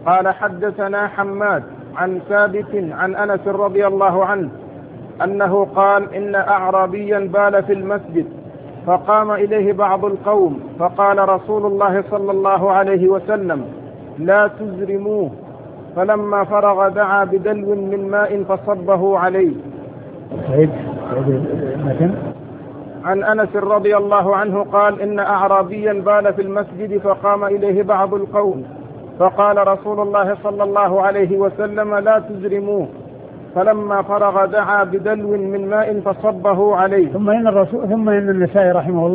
قال حدثنا حماد عن ثابت عن أنس رضي الله عنه أنه قال إن أعرابيا بال في المسجد فقام إليه بعض القوم فقال رسول الله صلى الله عليه وسلم لا تزرموه، فلما فرغ دعا بدلو من ماء فصبه عليه. عن أنس رضي الله عنه قال إن أعرابيا بال في المسجد فقام إليه بعض القوم فقال رسول الله صلى الله عليه وسلم لا تزرموه، فلما فرغ دعا بدلو من ماء فصبه عليه. ثم إن النسائي رحمه الله